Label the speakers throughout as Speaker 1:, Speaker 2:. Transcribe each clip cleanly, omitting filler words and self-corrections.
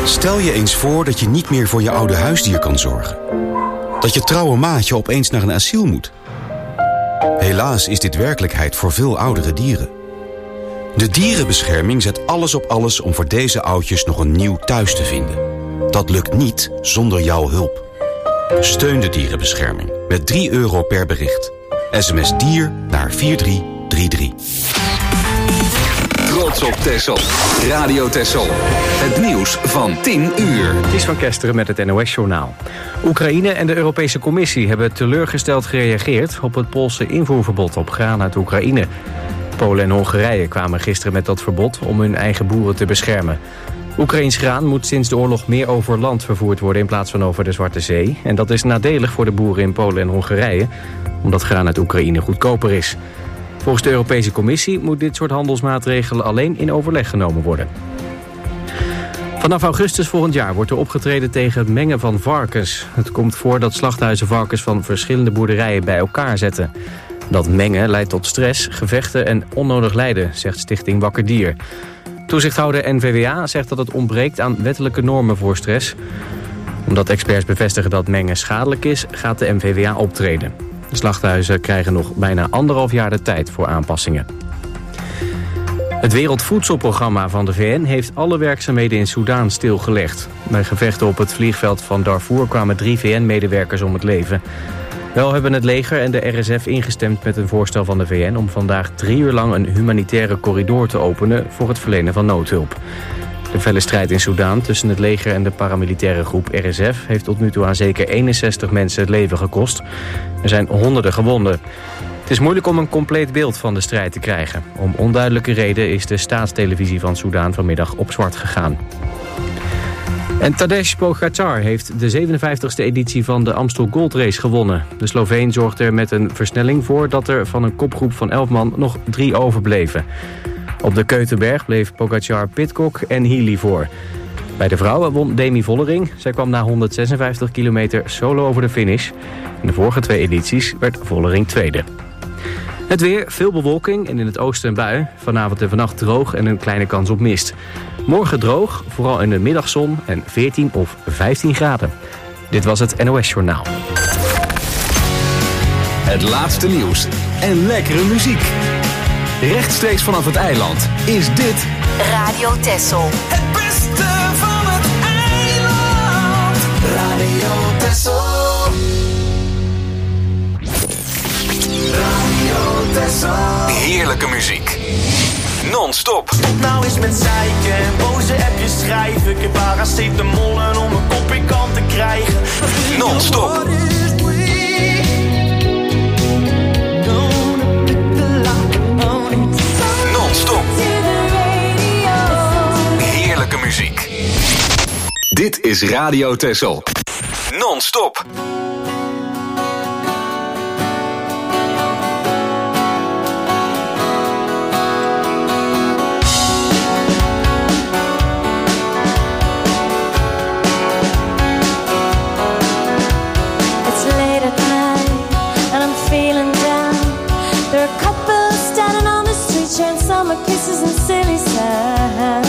Speaker 1: Stel je eens voor dat je niet meer voor je oude huisdier kan zorgen. Dat je trouwe maatje opeens naar een asiel moet. Helaas is dit werkelijkheid voor veel oudere dieren. De dierenbescherming zet alles op alles om voor deze oudjes nog een nieuw thuis te vinden. Dat lukt niet zonder jouw hulp. Steun de dierenbescherming met €3 per bericht. SMS dier naar 4333.
Speaker 2: Trots op Texel. Radio Texel. Het nieuws van 10 uur.
Speaker 3: Het is van Kesteren met het NOS-journaal. Oekraïne en de Europese Commissie hebben teleurgesteld gereageerd op het Poolse invoerverbod op graan uit Oekraïne. Polen en Hongarije kwamen gisteren met dat verbod om hun eigen boeren te beschermen. Oekraïns graan moet sinds de oorlog meer over land vervoerd worden in plaats van over de Zwarte Zee. En dat is nadelig voor de boeren in Polen en Hongarije, omdat graan uit Oekraïne goedkoper is. Volgens de Europese Commissie moet dit soort handelsmaatregelen alleen in overleg genomen worden. Vanaf augustus volgend jaar wordt er opgetreden tegen het mengen van varkens. Het komt voor dat slachthuizen varkens van verschillende boerderijen bij elkaar zetten. Dat mengen leidt tot stress, gevechten en onnodig lijden, zegt Stichting Wakker Dier. Toezichthouder NVWA zegt dat het ontbreekt aan wettelijke normen voor stress. Omdat experts bevestigen dat mengen schadelijk is, gaat de NVWA optreden. De slachthuizen krijgen nog bijna 1,5 jaar de tijd voor aanpassingen. Het Wereldvoedselprogramma van de VN heeft alle werkzaamheden in Soedan stilgelegd. Bij gevechten op het vliegveld van Darfur kwamen 3 VN-medewerkers om het leven. Wel hebben het leger en de RSF ingestemd met een voorstel van de VN om vandaag 3 uur lang een humanitaire corridor te openen voor het verlenen van noodhulp. De felle strijd in Soedan tussen het leger en de paramilitaire groep RSF heeft tot nu toe aan zeker 61 mensen het leven gekost. Er zijn honderden gewonden. Het is moeilijk om een compleet beeld van de strijd te krijgen. Om onduidelijke reden is de staatstelevisie van Soedan vanmiddag op zwart gegaan. En Tadej Pogačar heeft de 57e editie van de Amstel Gold Race gewonnen. De Sloveen zorgt er met een versnelling voor dat er van een kopgroep van 11 man nog 3 overbleven. Op de Keutenberg bleef Pogačar Pidcock en Healy voor. Bij de vrouwen won Demi Vollering. Zij kwam na 156 kilometer solo over de finish. In de vorige 2 edities werd Vollering tweede. Het weer, veel bewolking en in het oosten een bui. Vanavond en vannacht droog en een kleine kans op mist. Morgen droog, vooral in de middagzon en 14 of 15 graden. Dit was het NOS Journaal.
Speaker 2: Het laatste nieuws en lekkere muziek. Rechtstreeks vanaf het eiland is dit
Speaker 4: Radio Texel.
Speaker 5: Het beste van het eiland. Radio Texel. Radio Texel.
Speaker 2: heerlijke muziek. Non-stop.
Speaker 5: Nou eens met zeiken en boze appjes schrijven. Ik heb paracetamol om een kop in kant te krijgen.
Speaker 2: Non-stop. Non-stop. Heerlijke muziek. Dit is Radio Texel. Non-stop.
Speaker 6: Kisses and silly sounds.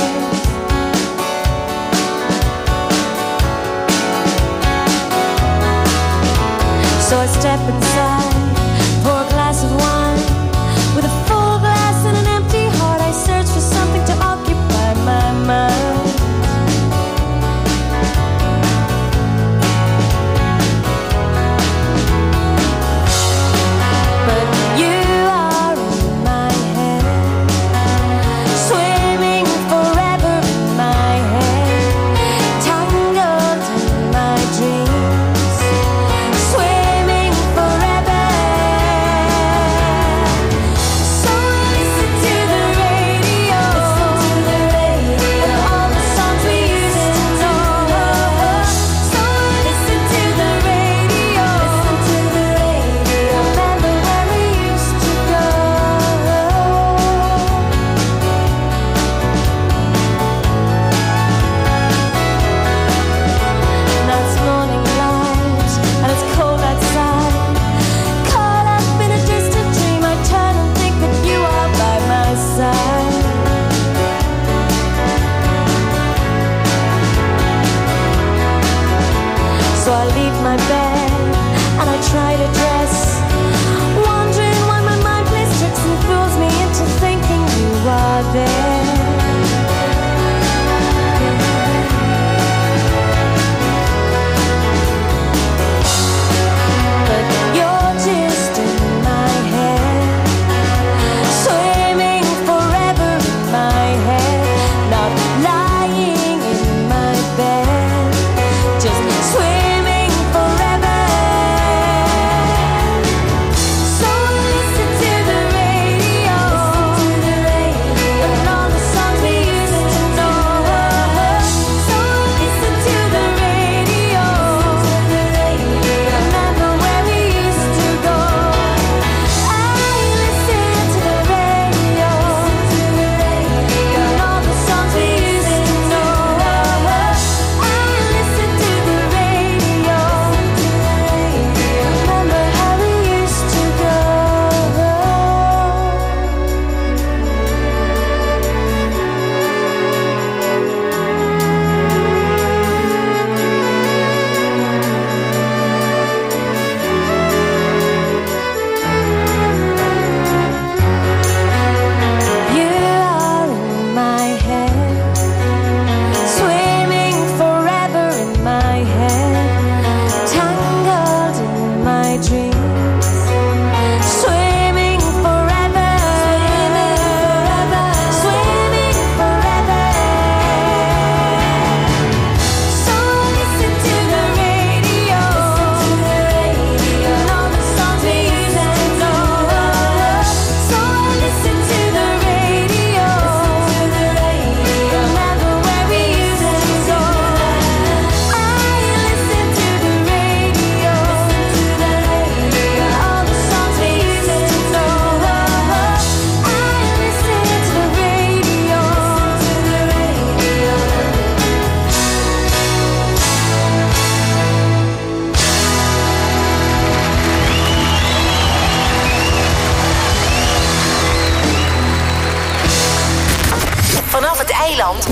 Speaker 2: eiland.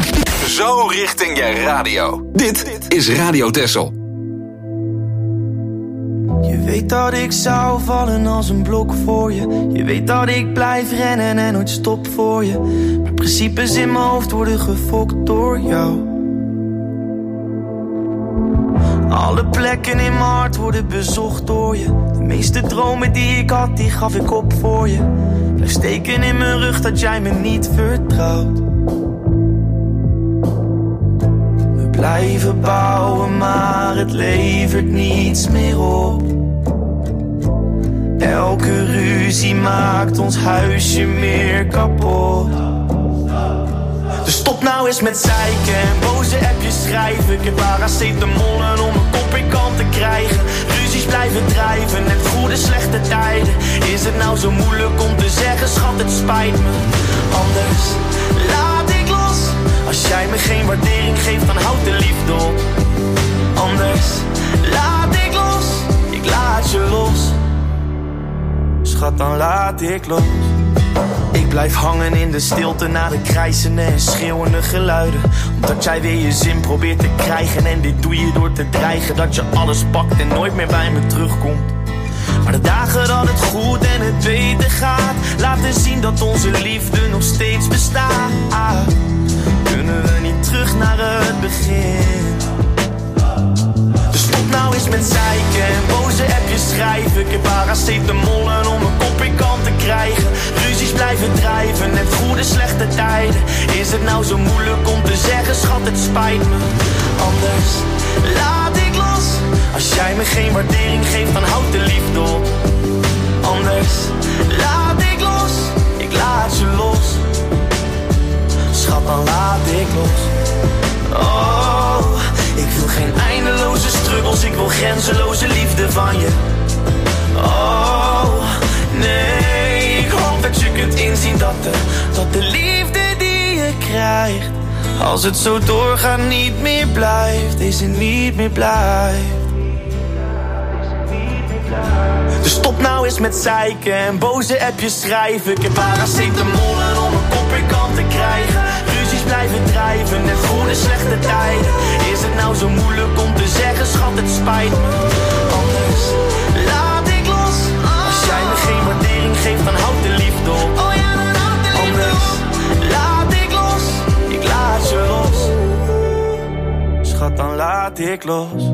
Speaker 2: Zo richting je radio. Dit is Radio Texel.
Speaker 5: Je weet dat ik zou vallen als een blok voor je. Je weet dat ik blijf rennen en nooit stop voor je. Maar principes in mijn hoofd worden gefokt door jou. Alle plekken in mijn hart worden bezocht door je. De meeste dromen die ik had, die gaf ik op voor je. Blijf steken in mijn rug dat jij me niet vertrouwt. We blijven bouwen, maar het levert niets meer op. Elke ruzie maakt ons huisje meer kapot. Dus stop nou eens met zeiken en boze appjes schrijven. Ik heb paracetamolen om mijn kop in kant te krijgen. Ruzies blijven drijven, net goede slechte tijden. Is het nou zo moeilijk om te zeggen, schat, het spijt me. Anders laat ik los. Als jij me geen waardering geeft, dan houd de liefde op. Anders laat ik los, ik laat je los. Schat, dan laat ik los. Ik blijf hangen in de stilte na de krijzende en schreeuwende geluiden. Omdat jij weer je zin probeert te krijgen. En dit doe je door te dreigen dat je alles pakt en nooit meer bij me terugkomt. Maar de dagen dat het goed en het beter gaat, laten zien dat onze liefde nog steeds bestaat. Kunnen we niet terug naar het begin? Dus stop nou eens met zeiken en boze appjes schrijven. Ik heb paracetamolen om mijn kop in kant te krijgen. Ruzies blijven drijven, net goede slechte tijden. Is het nou zo moeilijk om te zeggen, schat, het spijt me. Anders laat ik los. Als jij me geen waardering geeft, dan houd de liefde op. Anders laat ik los, ik laat je los. Schat, dan laat ik los. Oh, ik wil geen eindeloze struggles, ik wil grenzeloze liefde van je. Oh, nee, ik hoop dat je kunt inzien dat de liefde die je krijgt, als het zo doorgaat, niet meer blijft. Deze niet meer blijft. Dus stop nou eens met zeiken en boze appjes schrijven. Ik heb paracetamolen om mijn kop in kant te krijgen. Ruzies blijven drijven, net goede slechte tijden. Is het nou zo moeilijk om te zeggen, schat, het spijt me. Anders laat ik los. Als jij me geen waardering geeft, dan houd de liefde op. Anders laat ik los.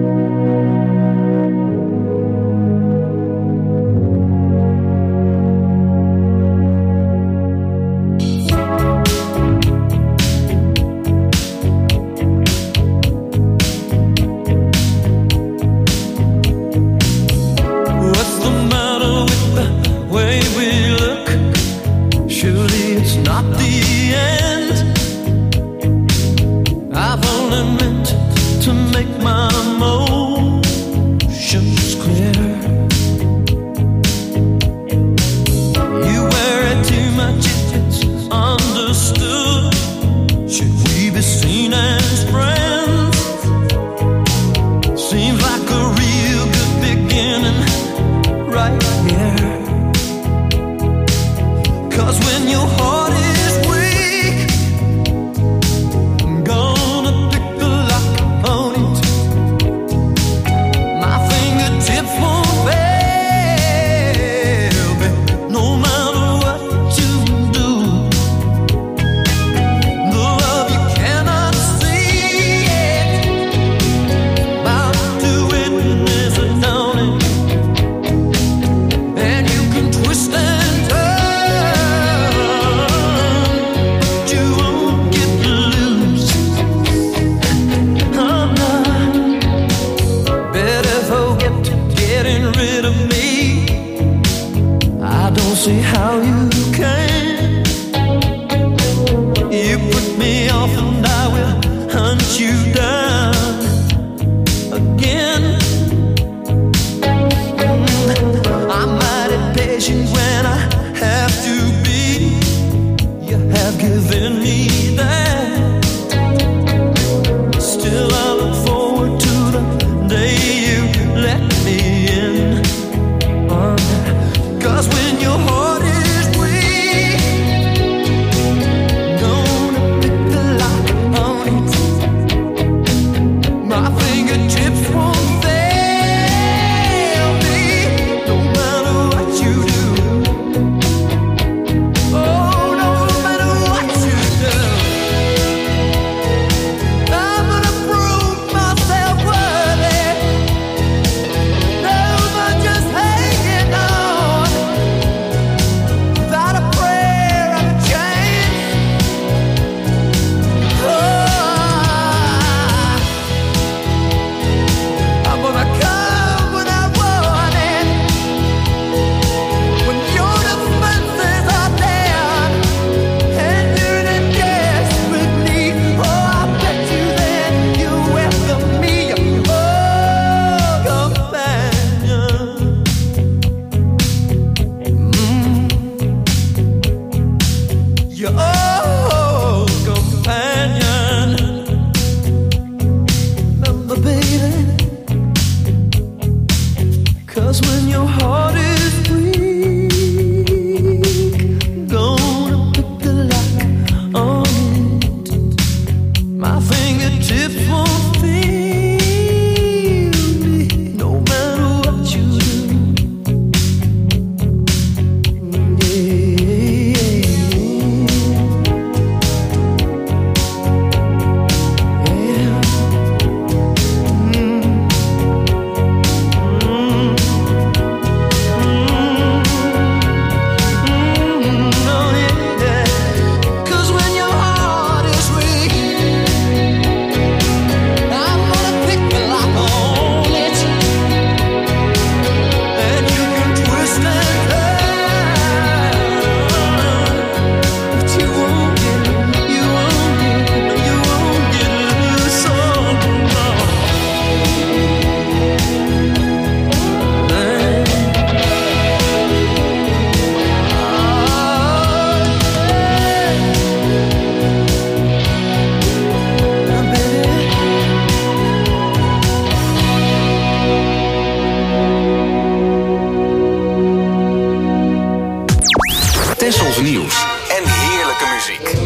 Speaker 2: Tessels nieuws en heerlijke muziek.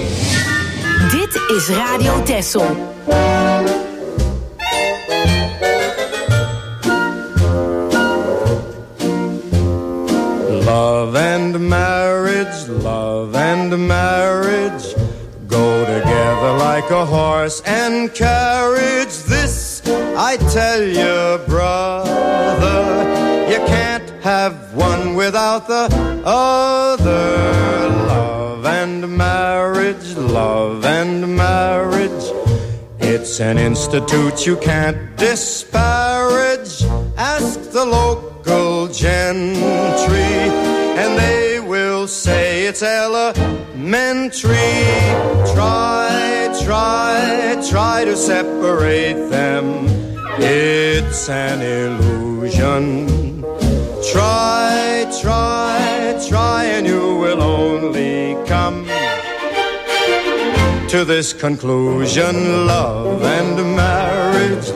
Speaker 4: Dit is Radio Tessel.
Speaker 7: Love and marriage go together like a horse and carriage. This I tell you, brother, you can't have one without the other. Love and marriage, love and marriage. It's an institute you can't disparage. Ask the local gentry, and they will say it's elementary. Try to separate them. It's an illusion. Try, and you will only come to this conclusion. Love and marriage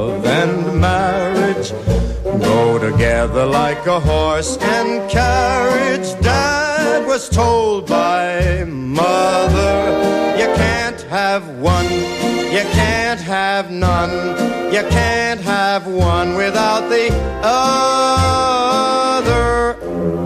Speaker 7: go together like a horse and carriage. Dad was told by mother, you can't have one, you can't have none, you can't have one without the other.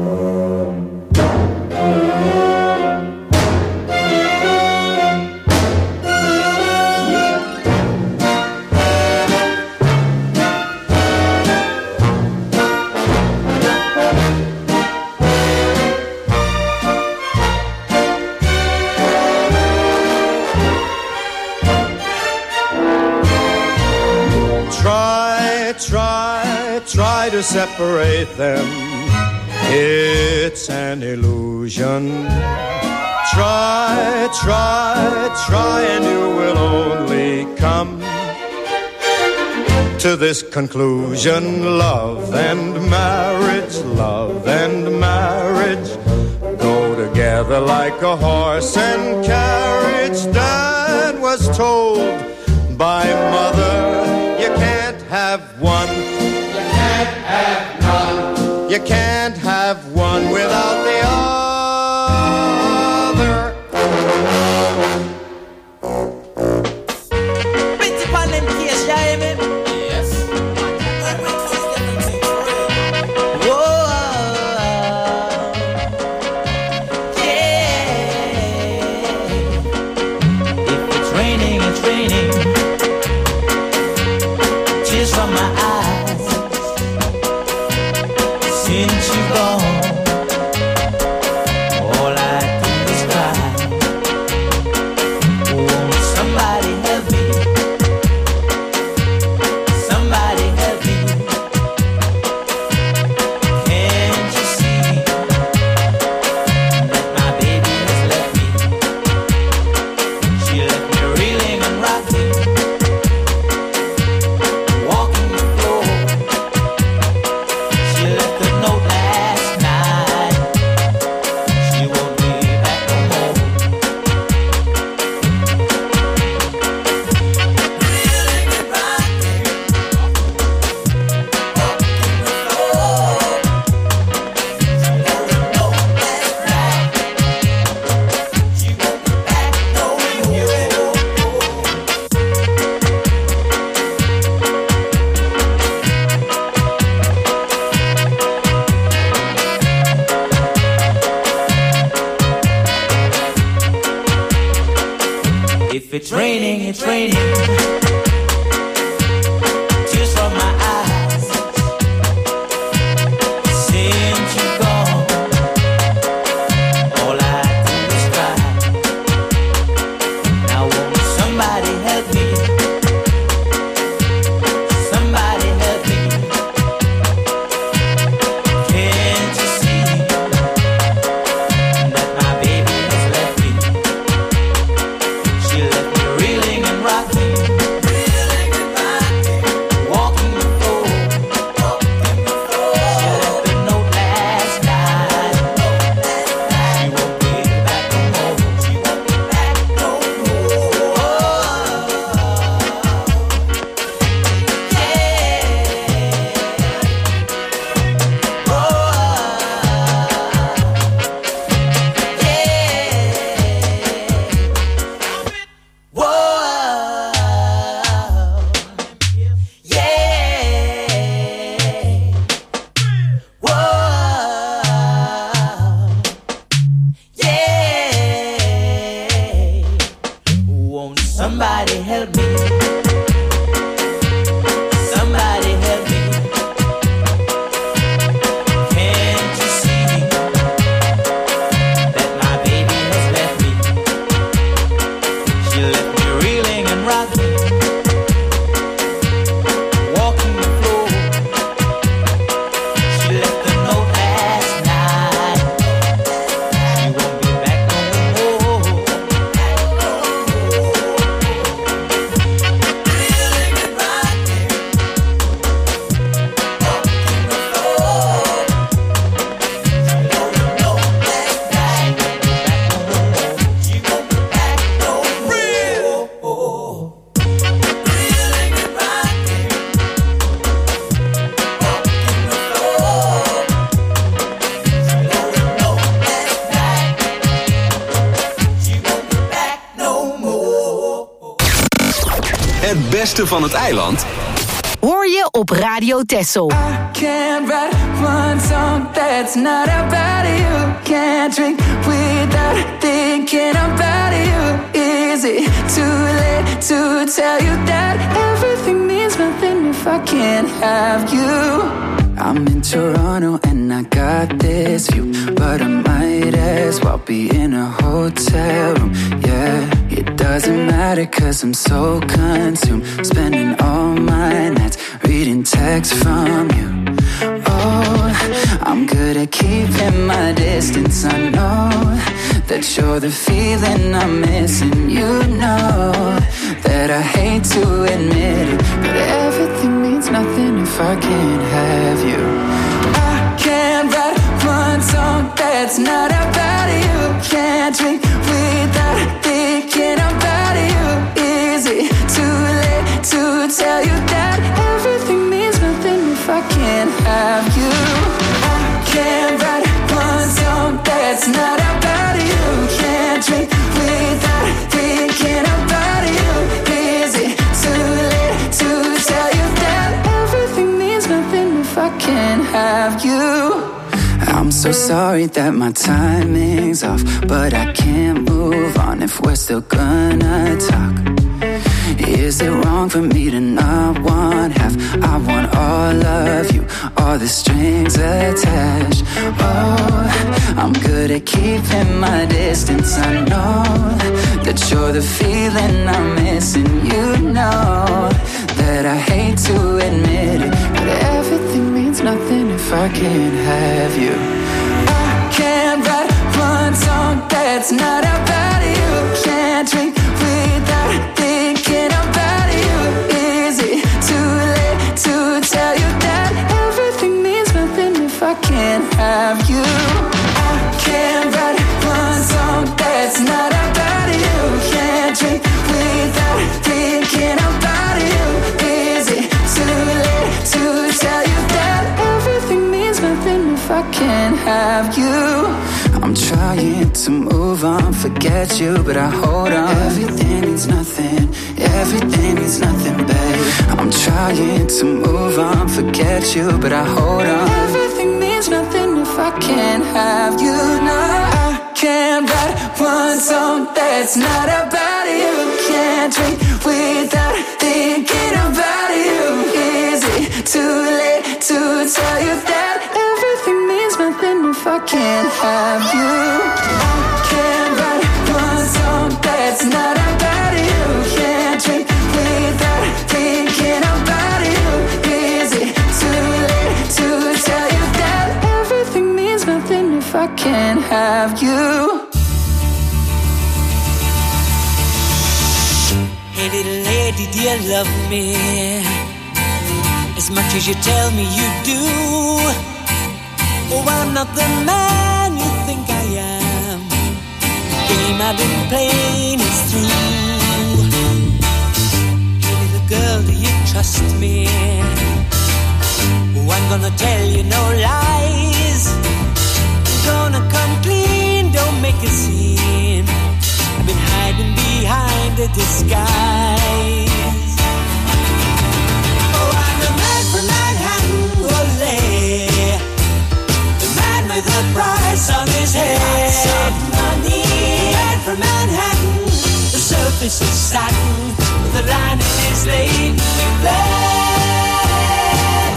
Speaker 7: Try to separate them. It's an illusion. Try, and you will only come to this conclusion. Love and marriage go together like a horse and carriage. Dad was told by mother, you can't have one, you can't have none, you can't have one without the other.
Speaker 8: Bitch upon them case, you hear me? Yes. Whoa, yeah. If it's raining, it's raining. Tears from my eyes. Since you're gone, all I do is cry. Oh, somebody help me. Somebody help me. Can't you see that my baby has left me? She left me reeling and rocking, walking the floor. She left a note last night. She won't be back no more. Reeling and rocking, walking the floor. She wrote a note last night. She won't be back no more. If it's raining, it's raining. Tears from my eyes. Since you're gone, all I do is cry. Now won't somebody help me? Somebody help me. Can't you see that my baby has left me? She left me reeling and rocking, walking the floor. She left a note last night. She won't be back no more. She won't be back no more. Won't somebody help me?
Speaker 2: Het beste van het eiland
Speaker 4: Hoor je op Radio Texel.
Speaker 9: I can't write one song that's not about you. Can't drink without thinking about you. Is it too late to tell you that everything means nothing if I can't have you? I'm in Toronto and I got this view, but I might as well be in a hotel room. Yeah, it doesn't matter 'cause I'm so consumed, spending all my nights reading texts from you. Oh, I'm good at keeping my distance. I know that you're the feeling I'm missing. You know that I hate to admit it, but everything means nothing if I can't have you. I can't write one song that's not about you. Can't drink without thinking about you. Is it too late to tell you that everything means nothing if I can't have you? I can't write one song that's not about you. Can't drink without thinking about you. Is it too late to tell you that everything means nothing if I can't have you? I'm so sorry that my timing's off, but I can't move on if we're still gonna talk. Is it wrong for me to not want half? I want all of you, all the strings attached. Oh, I'm good at keeping my distance. I know that you're the feeling I'm missing. You know that I hate to admit it, but everything means nothing if I can't have you. I can't write one song that's not about you. Can't drink without thinking about you. Is it too late to tell you that everything means nothing if I can't have you? I can't write one song that's not about you. Can't drink without thinking about you. Is it too late to tell you that everything means nothing if I can't have you? I'm trying to move on, forget you, but I hold on. Everything means nothing, everything means nothing, babe. I'm trying to move on, forget you, but I hold on. Everything means nothing if I can't have you. No, I can't write one song that's not about you. Can't drink without thinking about you. Is it too late to tell you that everything means nothing if I can't have you? I can't write one song that's not about you. Can't drink without thinking about you. Is it too late to tell you that everything means nothing if I can't have you?
Speaker 10: Hey little lady, do you love me as much as you tell me you do? Oh, I'm not the man you think I am. The game I've been playing is through. Hey little girl, do you trust me? Oh, I'm gonna tell you no lies. I'm gonna come clean, don't make a scene. I've been hiding behind the disguise. Oh, I'm the man from Manhattan, ole. The man with the price on his head. Money. The man from Manhattan. The surface is satin, but the lining is laden with lead.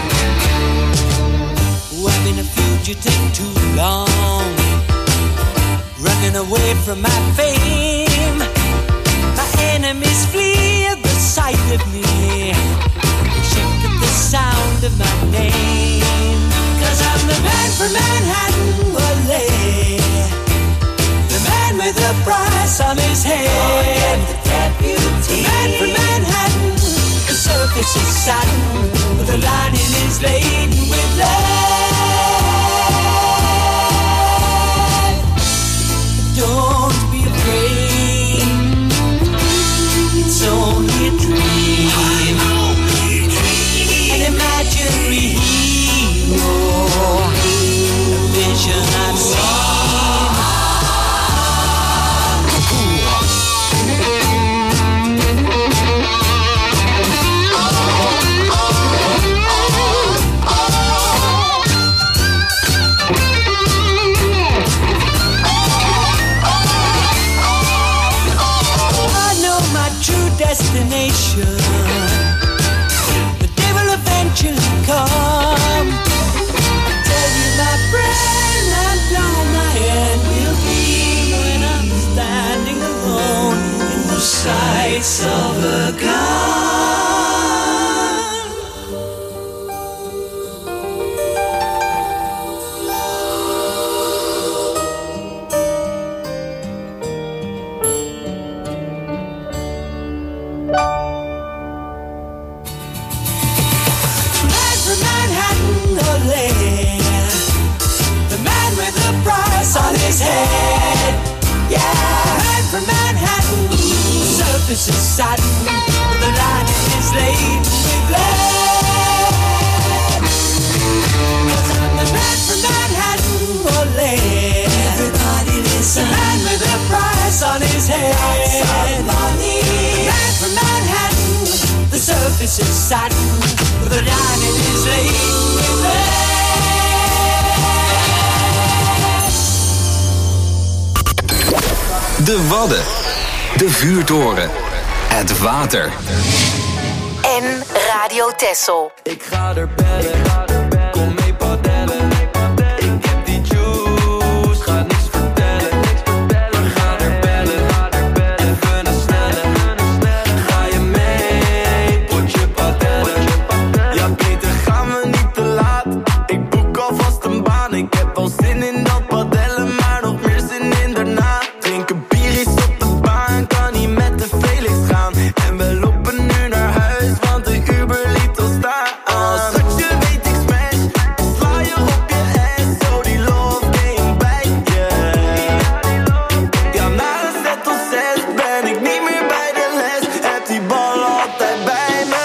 Speaker 10: Oh, I've been a fugitive too long, running away from my fame. My enemies flee at the sight of me. They shake at the sound of my name. 'Cause I'm the man from Manhattan, ole. The man with the price on his head. The man from Manhattan. The surface is satin, but the lining is laden with lead. Don't be afraid, it's only a dream. An imaginary hero, a vision I've seen. destination. The day will eventually come. I tell you, my friend, how long my end will be when I'm standing alone in the sights of a gun. On his head, yeah, man from Manhattan. The surface is satin, with a line in his lane with lead. 'Cause I'm the man from Manhattan, ole. Everybody listen. The man with a price on his head. The man from Manhattan. The surface is satin, with a line in his lane with lead.
Speaker 2: De Wadden, de Vuurtoren, het water.
Speaker 4: En Radio Texel.
Speaker 5: Ik ga er bellen, kom mee padellen. Ik heb die juice, ga niks vertellen. Ga er bellen, even een snelle. Ga je mee, potje padellen. Ja beter gaan we niet te laat. Ik boek alvast een baan. Ik heb wel zin in dat padellen, maar nog meer zin in daarna. Drink een bier is op de baan, kan niet met de Felix gaan. En we lopen nu naar huis, want de Uber liet ons staan. Als dat je weet ik smash, sla je op je ass. Zo die love game bij je. Ja, na een set of 6 ben ik niet meer bij de les. Heb die bal altijd bij me.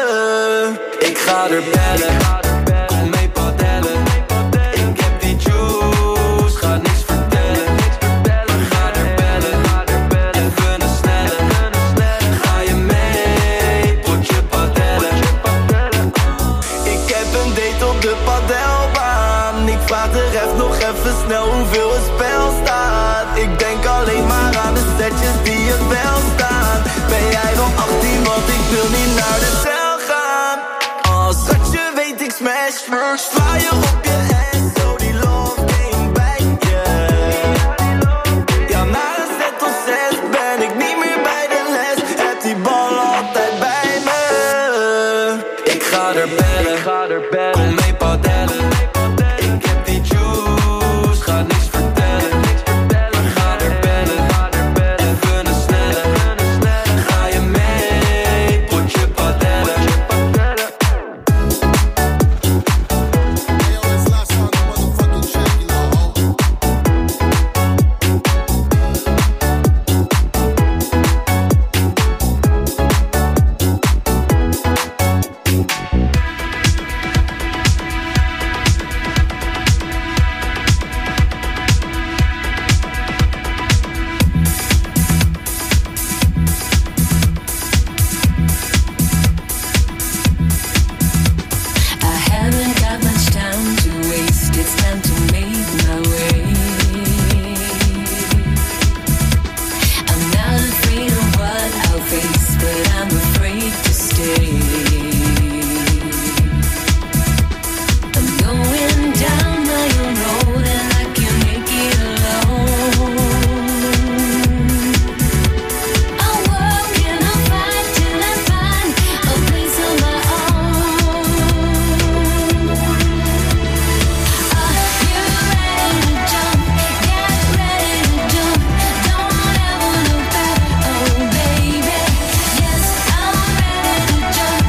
Speaker 5: Ik ga er bellen, kom mee padellen. Ik heb die juice, ga niks vertellen. Ga er bellen, even een snelle. Ga je mee, potje padellen. Ik heb een date op de padelbaan. Ik vraag de ref nog even snel hoeveel het spel staat. Ik denk alleen maar aan de setjes die het wel staan. Ben jij wel 18, want ik wil niet naar de cel gaan. Als dat je weet ik smash, sla je op je ass. Zo die love game bij je. Ja, na een set of 6 ben ik niet meer bij de les. Heb die bal altijd bij me. Ik ga er bellen, kom mee padellen. Ik heb die juice, ga niks vertellen. Ga er bellen, even een snelle. Ga je mee, potje padellen.
Speaker 6: Jump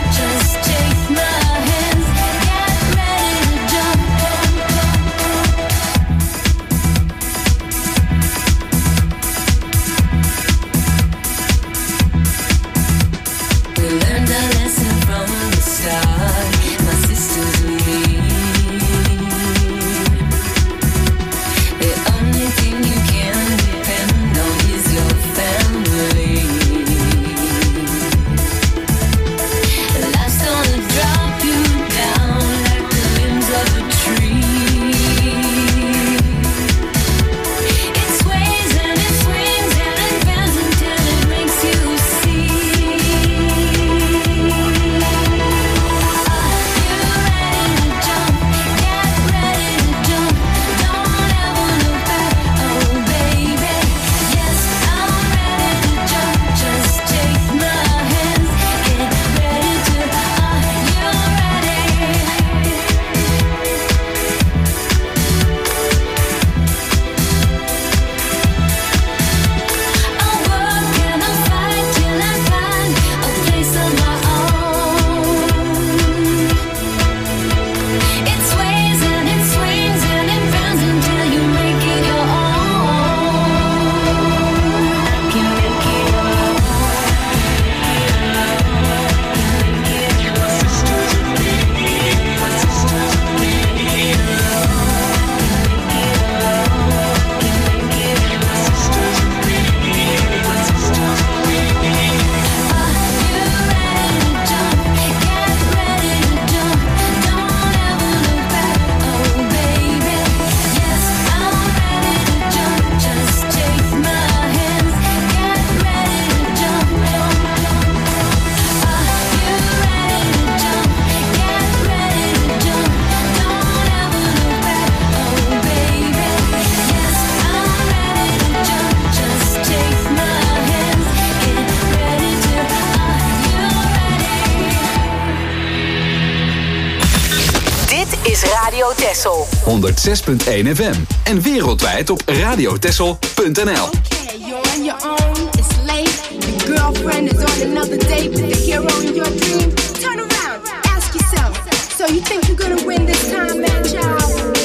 Speaker 4: Radio Texel.
Speaker 2: 106.1 FM. En wereldwijd op radiotexel.nl.
Speaker 11: Okay, you're on your own, it's late. Your girlfriend is on another date with the hero in your dream. Turn around, ask yourself, so you think you're gonna win this time, man, child?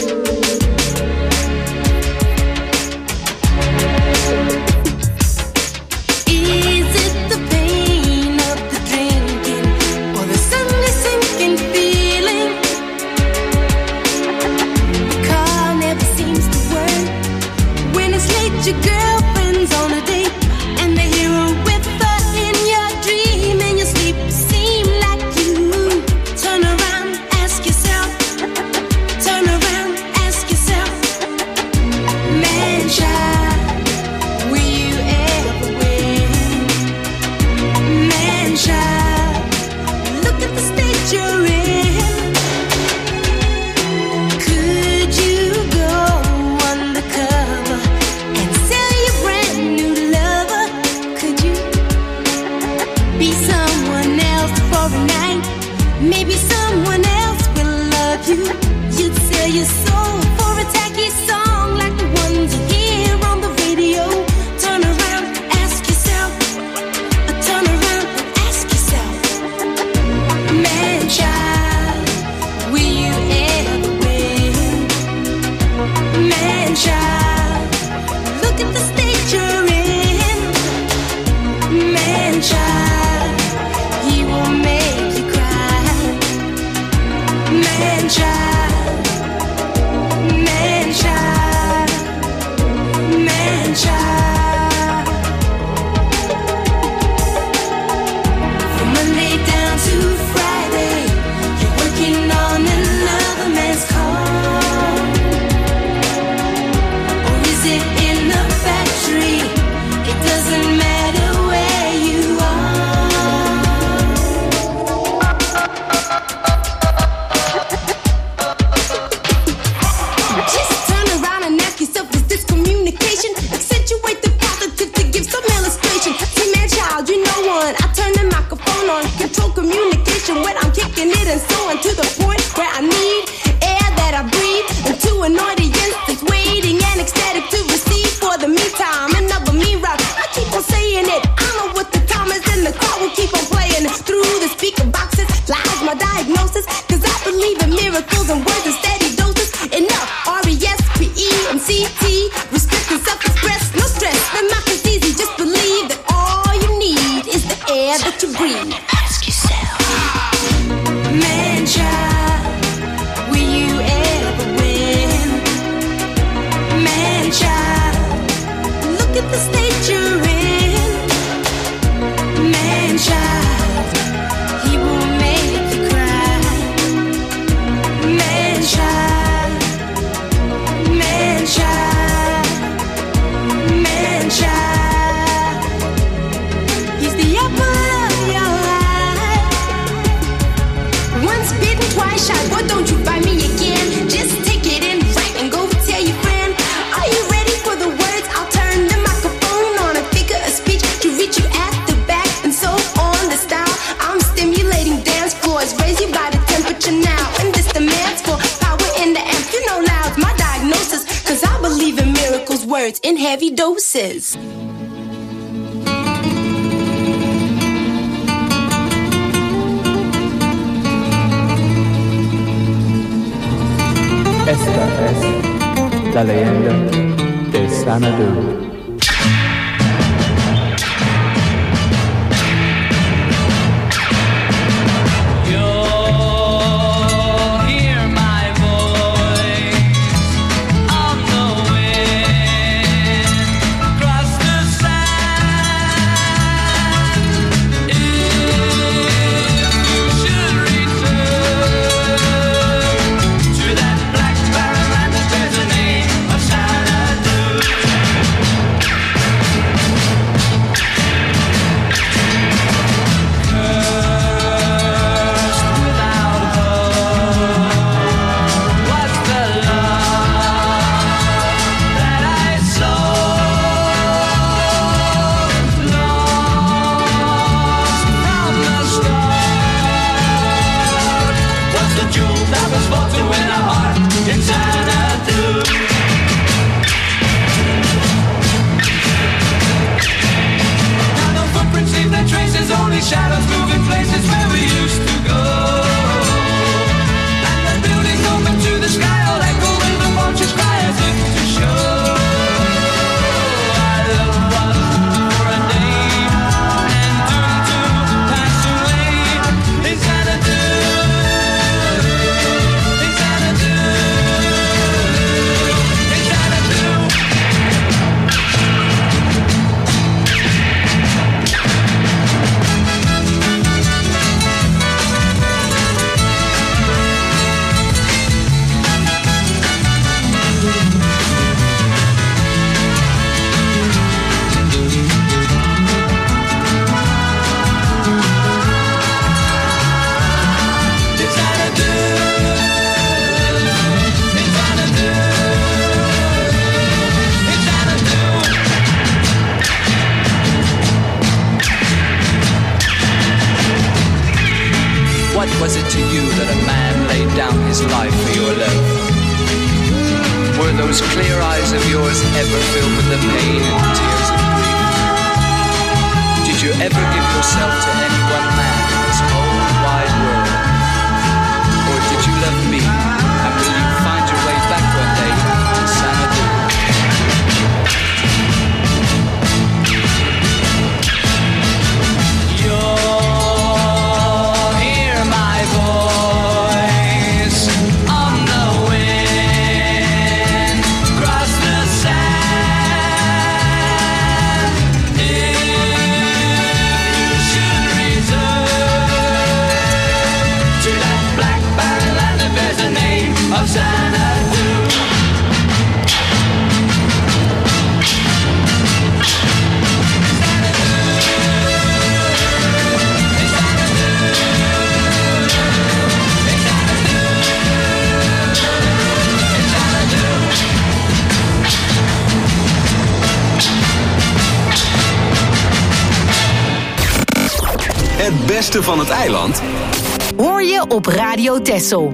Speaker 11: Is it the pain of the drinking or the Sunday sinking feeling? The car never seems to work. When it's late, your girlfriend's on a date, and the hero with her in your dream. In your sleep, seem like you. Turn around, ask yourself. Turn around, ask yourself. Man, child, will you ever win? Man, child, look at the state you're in. Could you go undercover and sell your brand new lover? Could you be someone else for a night? Maybe someone else will love you. You'd sell your soul for a tacky song like the ones you hear on the radio. Turn around, ask yourself. Turn around and ask yourself. Man, child, will you ever win? Man, child, look at the state you're in. Man, child, he will make you cry. Man, child, man, child, man, child. From Monday down to Friday, you're working on another man's car. Or is it in the factory? It doesn't matter where you are. Just turn around and ask yourself, is this communication? Accentuate the positive to give some illustration. See, man, child, you know one. I turn the microphone on, control communication when I'm kicking it and so on, to the point where I need air that I breathe into an audience that's waiting and ecstatic to receive. For the meantime, another me rock. I keep on saying it. I know what the time is, and the crowd will keep on playing through the speaker boxes. Lies my diagnosis, cause I believe in miracles and words and steady doses. Enough, R-E-S-P-E-M-C-T. Respect and self-express, no stress. The mouth is easy, just believe that all you need is the air that you breathe. Ask yourself, man, child, will you ever win? Man, child, look at the state you're in. Man, child, he will make you cry. Man, child, man, child, man, child. He's the apple of your eye. Once bitten, twice shy. Boy, don't you find me again. Just take it in right and go tell your friend. Are you ready for the words? I'll turn the microphone on, a figure of speech to reach you at the back and so on. The style I'm stimulating dance floors, raise your body temperature now. And this demands for power in the amp. You know loud's my diagnosis, cause I believe in miracles, words in heavy doses.
Speaker 12: Esta es la leyenda de Xanadu.
Speaker 9: shadows moving places where we used to go. And the buildings open to the sky, all echo with the vultures cry as if to show. Our love was for a day and doomed to pass away. In Xanadu, in Xanadu, in Xanadu.
Speaker 13: What was it to you that a man laid down his life for your love? Were those clear eyes of yours ever filled with the pain and tears of grief? Did you ever give yourself to any one man in this whole wide world? Or did you love me, and will you find your way back one day to Xanadu?
Speaker 9: Hear my voice on the wind, cross the sand. If you should return to that black barren land that bears the name of Xanadu.
Speaker 2: Het beste van het eiland
Speaker 4: Hoor je op Radio Texel.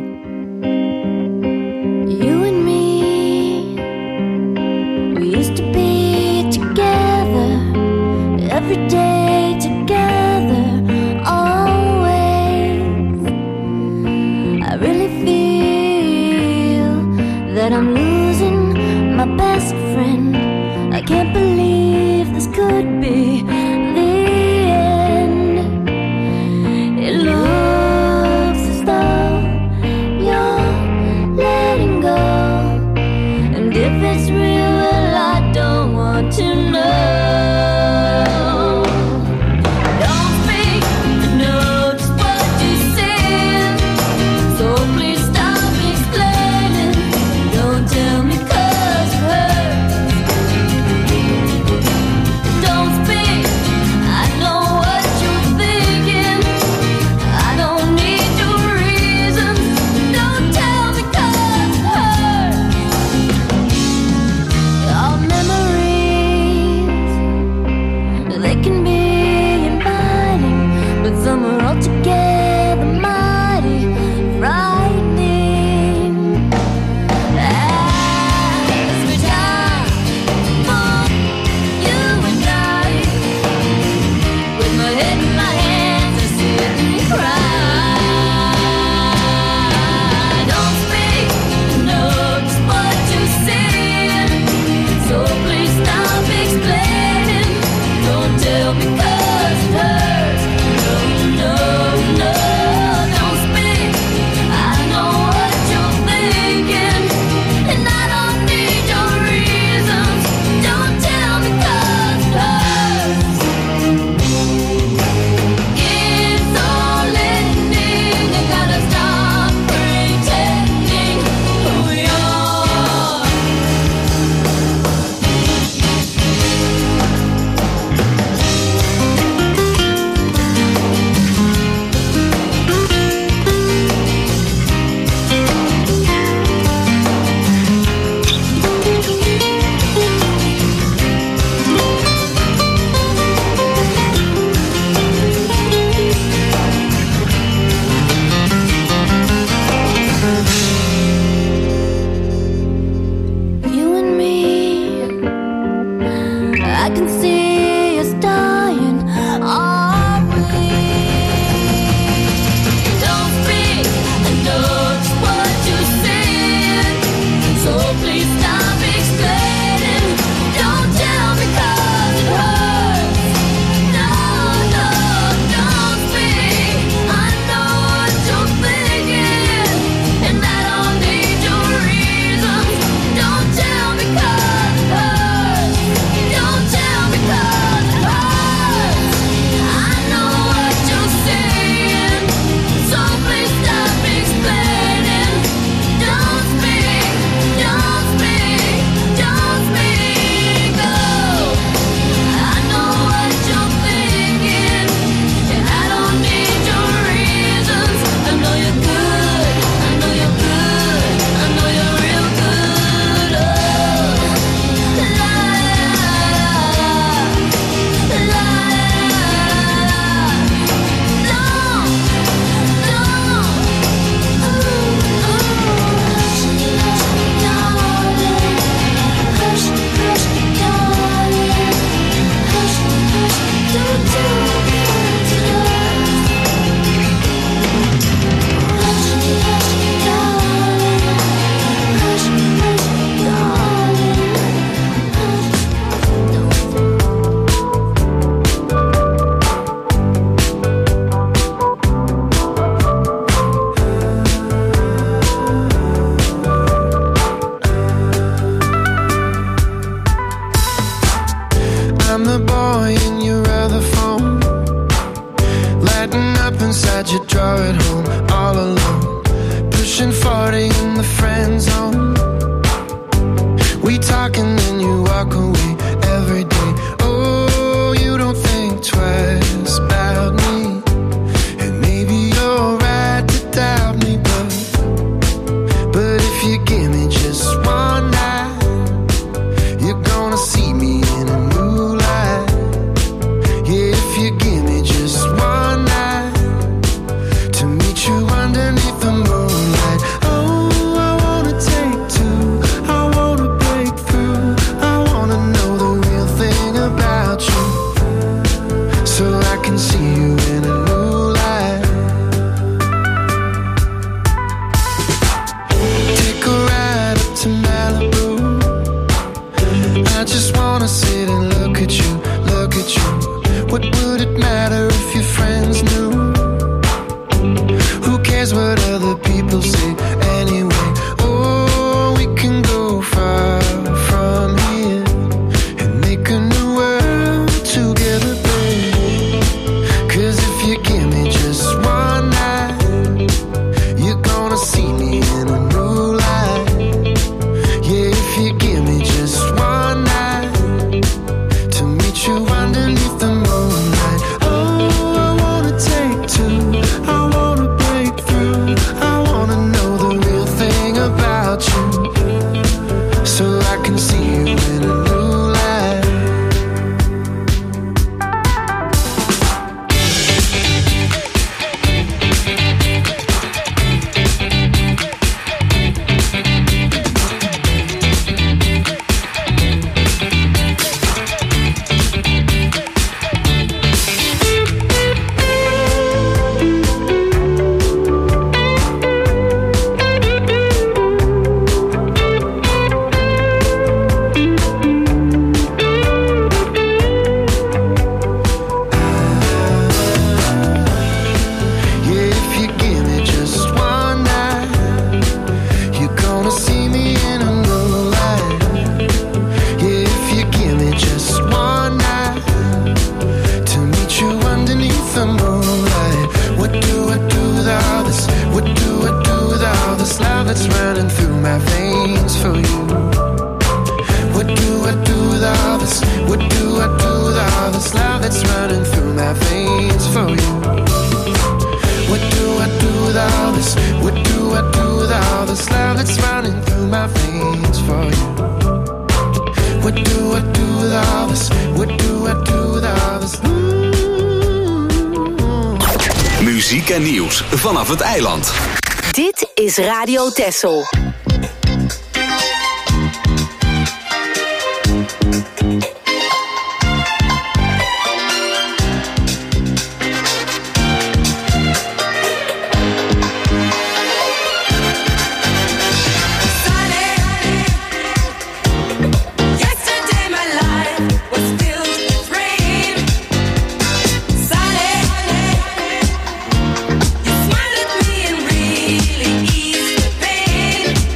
Speaker 6: You and me, we used to be together, every day together, always. I really feel that I'm losing my best friend. I can't believe this could be the end. It looks as though you're letting go, and if it's real, well, I don't want to know. Don't speak, I know just what you said, so please stop explaining. Don't tell me 'cause you hurt
Speaker 14: car at home, all alone, pushing 40 in the friend zone. We talk and then you walk away every day. Oh, you don't think twice about me, and maybe you're right to doubt me, but if you give me just one night, you're gonna see me in a new light. Yeah, if you give me just one night to meet you underneath the moonlight. Oh, I wanna take two, I wanna break through, I wanna know the real thing about you, so I can see you in a new light. Take a ride up to Malibu, I just wanna sit and look at you, look at you. What would it matter if your friends knew? Who cares what other people say anyway? Oh, we can go far from here and make a new world together, babe. 'Cause if you give me just one night, you're gonna see me in a new light. Yeah, if you give me just one night to meet you underneath the moonlight. Oh, I wanna take two, I wanna break through, I wanna know the real thing about you, so I can see you in a new light. Yeah, if you give me just one night, you're gonna see me in a new light. Yeah, if you give me just one night to meet you underneath the moonlight. What do I do with all this? What do I do with all this love that's running through my veins for you? What do I do with all this? What do I do with all this love that's running through my veins for you? What do I do with all this? What do I do with all this love that's running through my veins for you? What do I do with all this? What do I do with all this?
Speaker 2: Muziek en nieuws vanaf het eiland.
Speaker 4: Dit is Radio Texel.
Speaker 6: Yesterday my life was filled with rain. Sunny, you smiled at me and really eased the pain.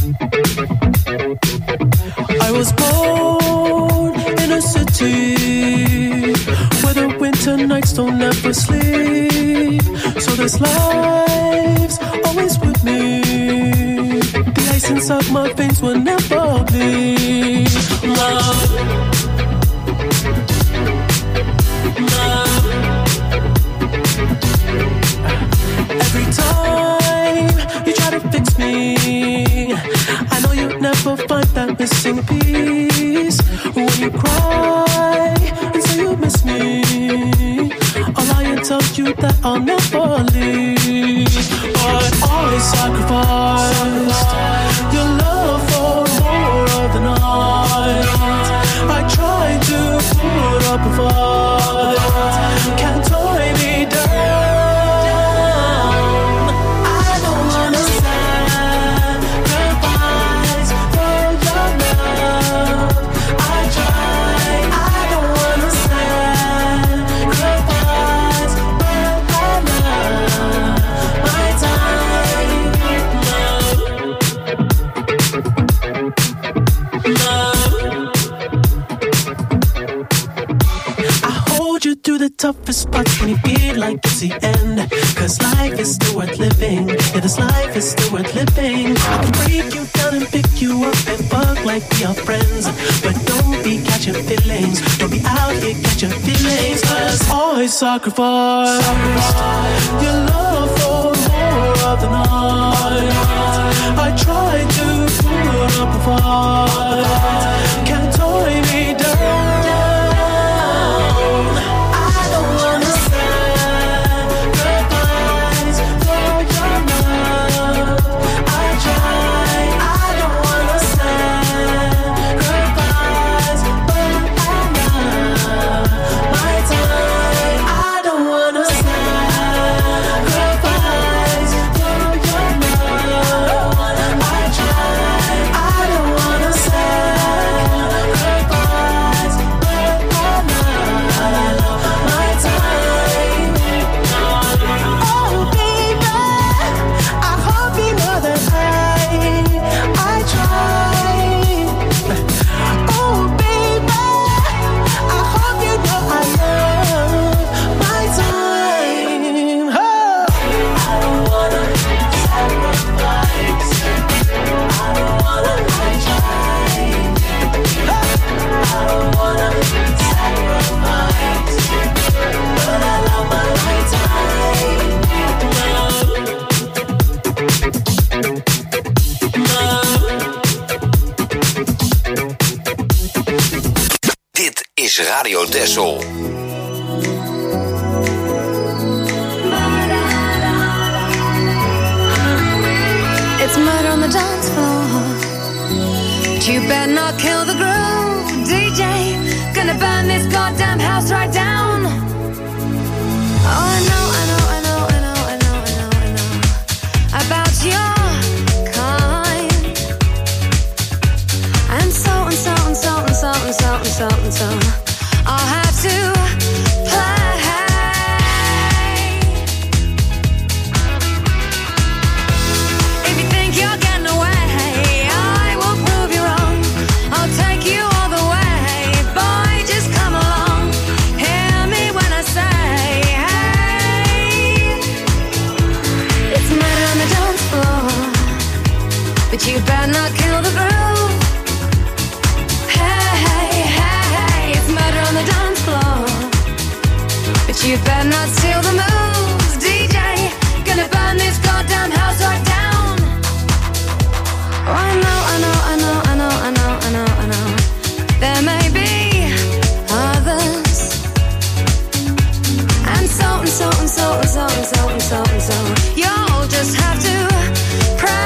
Speaker 15: I was born in a city where the winter nights don't ever sleep. So this life's always with me. The ice inside my veins will never bleed. Love, love. Every time you try to fix me, I know you'll never find that missing piece. When you cry and say you miss me, I'll lie and tell you that I'll never leave. But I sacrificed your love for more of the night. I tried to put up a fight, can't tie me down. I don't wanna sacrifice for your love. I tried, I don't wanna sacrifice for my love, my time, love. I hold you through the toughest parts when you feel like it's the end. Cause life is still worth living. Yeah, this life is still worth living. I can break you down and pick you up and fuck like we are friends. But don't be catching feelings. Don't be out here catching feelings. Cause I sacrificed your love for more of the night. I tried to put up a fight, can't tie me down. I don't wanna sacrifice for your love. I tried, I don't wanna sacrifice for my love, my time. I don't wanna sacrifice for your love. I tried, I don't wanna sacrifice for my love, my time. Oh baby, I hope you know that I tried. Oh baby, I hope you know I love my time. Oh. I don't wanna sacrifice. I don't wanna try. I don't wanna sacrifice, but I love my lifetime.
Speaker 16: Dit is Radio Texel.
Speaker 17: It's murder on the dance floor. But you better not kill the groove, DJ. Gonna burn this goddamn house right down. Oh, I know, I know, I know, I know, I know, I know, I know about your kind. And so and so and so and so and so and so and so. I'll have to play. If you think you're getting away, I will prove you wrong. I'll take you all the way. Boy, just come along. Hear me when I say, hey. It's murder on the dance floor, but you better not kill the groove. Hey, hey, hey, hey. It's murder on the dance floor, but you better not steal the moves, DJ. Gonna burn this goddamn house right down. Oh, I know, I know, I know, I know, I know, I know, I know. There may be others, and so and so and so and so and so and so and so. You'll just have to pray.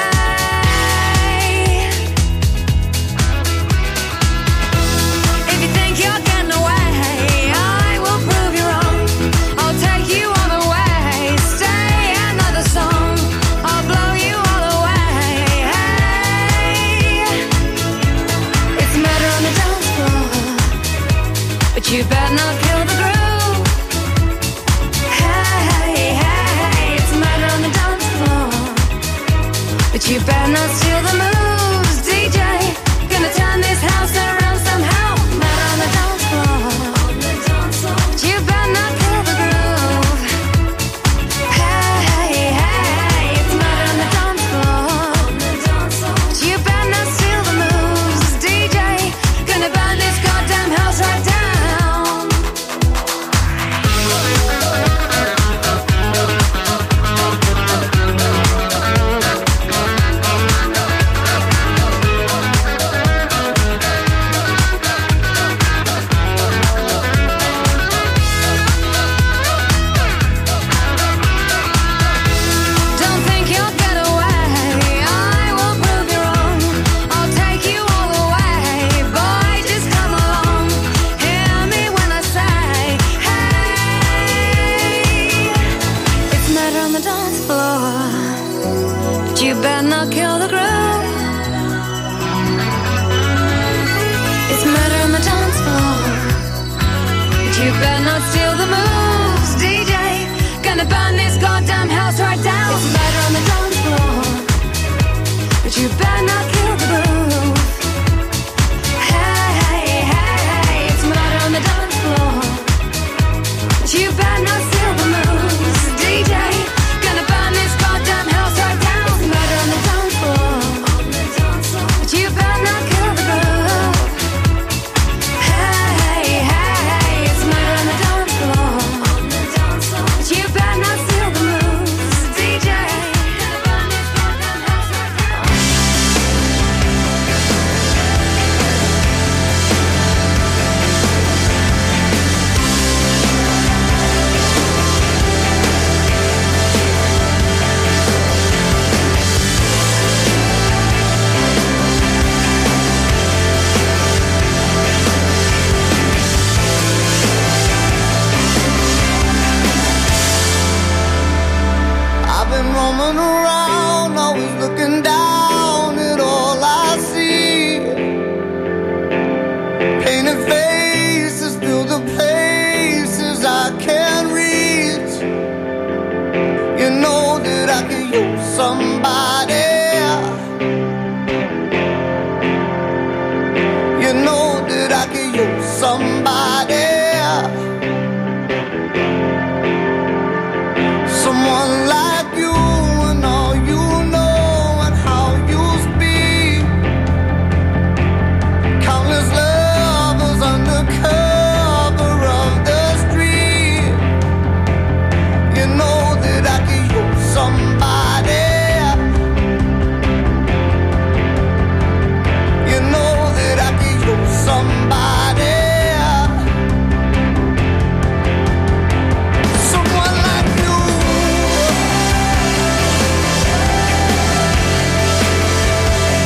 Speaker 17: If you think you're getting away, I will prove you wrong. I'll take you all the way. Stay another song. I'll blow you all away. Hey. It's murder on the dance floor, but you better not kill the groove. Hey, hey, hey. It's murder on the dance floor, but you better not steal the moon. you better not steal the moves, DJ. Gonna burn this goddamn house right down. It's murder on the dance floor, but you better not kill the booze.